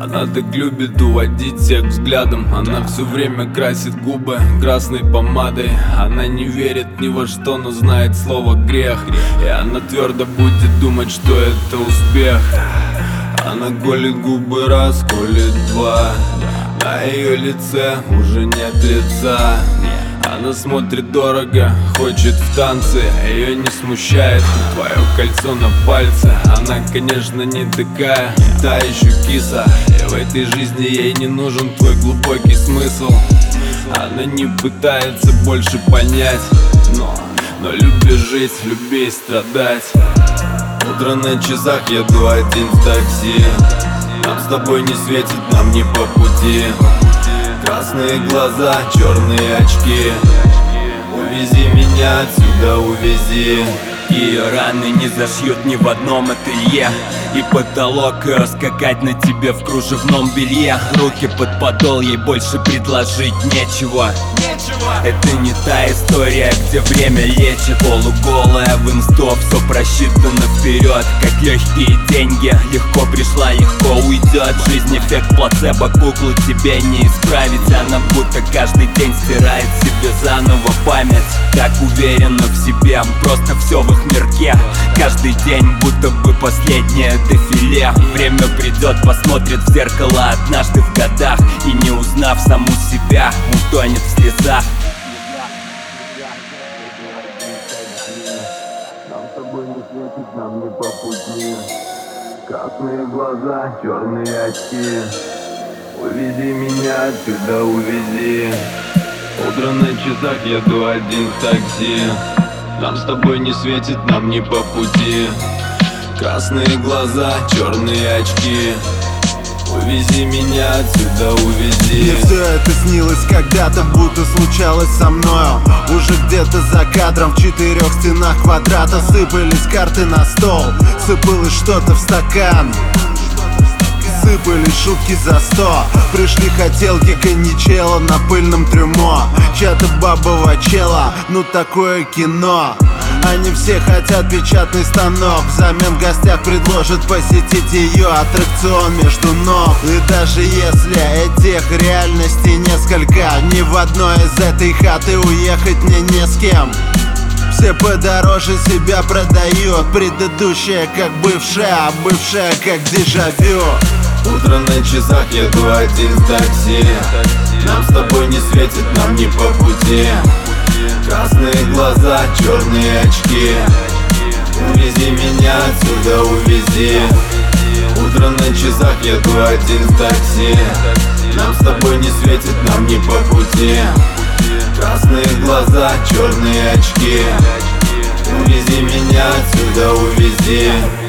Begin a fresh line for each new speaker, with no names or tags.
Она так любит уводить всех взглядом. Она все время красит губы красной помадой. Она не верит ни во что, но знает слово грех. И она твердо будет думать, что это успех. Она колет губы раз, колет два. На ее лице уже нет лица. Она смотрит дорого, хочет в танцы. Ее не смущает твое кольцо на пальце. Она, конечно, не такая, та еще киса. И в этой жизни ей не нужен твой глубокий смысл. Она не пытается больше понять, но люби жить, люби страдать. Утро на часах, еду один в такси. Нам с тобой не светит, нам не по пути. Красные глаза, черные очки. Увези меня отсюда, увези.
Ее раны не зашьют ни в одном ателье. И потолок скакать на тебе в кружевном белье. Руки под подол, ей больше предложить нечего. Это не та история, где время лечит. Полуголая в инсту, все просчитано вперед. Как легкие деньги, легко пришла, легко уйдет. Жизнь эффект плацебо, куклу тебе не исправить. Она будто каждый день стирает себе заново память. Так уверена в себе, просто все в их мирке. Каждый день будто бы последнее дефиле. Время придет, посмотрит в зеркало однажды в годах. И не узнав саму себя, утонет в слезах.
Нам с тобой не светит, нам не по пути. Красные глаза, черные очки. Увези меня отсюда, увези. Утро на часах, еду один в такси. Нам с тобой не светит, нам не по пути. Красные глаза, черные очки. Увези меня отсюда, увези.
Мне все это снилось когда-то, будто случалось со мною. Уже где-то за кадром в 4 стенах квадрата сыпались карты на стол, сыпалось что-то в стакан. Сыпались шутки за 100. Пришли хотелки коньячела на пыльном трюмо. Чья-то бабова чела, ну такое кино. Они все хотят печатный станок. Взамен в гостях предложат посетить ее аттракцион между ног. И даже если этих реальностей несколько, ни в одной из этой хаты уехать мне не с кем. Все подороже себя продают. Предыдущая как бывшая, а бывшая как дежавю.
Утро на часах, еду один в такси. Нам с тобой не светит, нам не по пути. Красные глаза, черные очки. Увези меня отсюда, увези. Утро на часах, еду один в такси. Нам с тобой не светит, нам не по пути. Красные глаза, черные очки. Увези меня отсюда, увези.